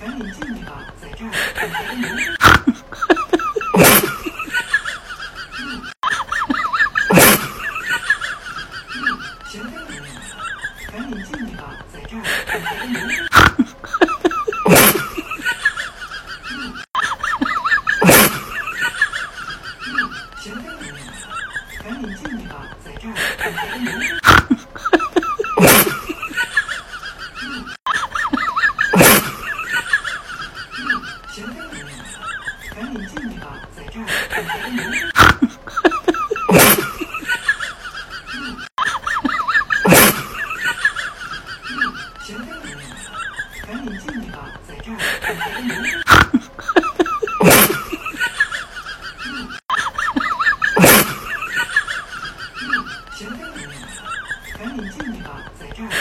赶紧进去吧，在这儿等着你。行政人员，赶紧进去吧，在这儿等着你。行政人员，赶紧进去吧，在这儿等着你。行政人员，赶紧进去吧，在这儿等着你。行政人员，赶紧进去吧，在这儿等着你。行政人员，赶紧进去吧，在这儿。